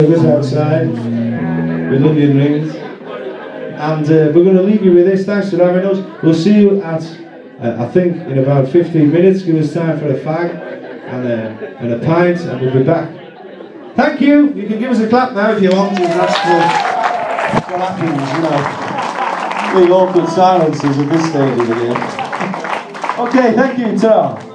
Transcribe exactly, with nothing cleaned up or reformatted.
Just outside with onion rings, and uh, we're going to leave you with this. Thanks for having us. We'll see you at uh, I think in about fifteen minutes. Give us time for a fag and a, and a pint, and we'll be back. Thank you. You can give us a clap now if you want. That's what, what happens, you know. Big awkward silences at this stage of the game. Okay, thank you, Ta.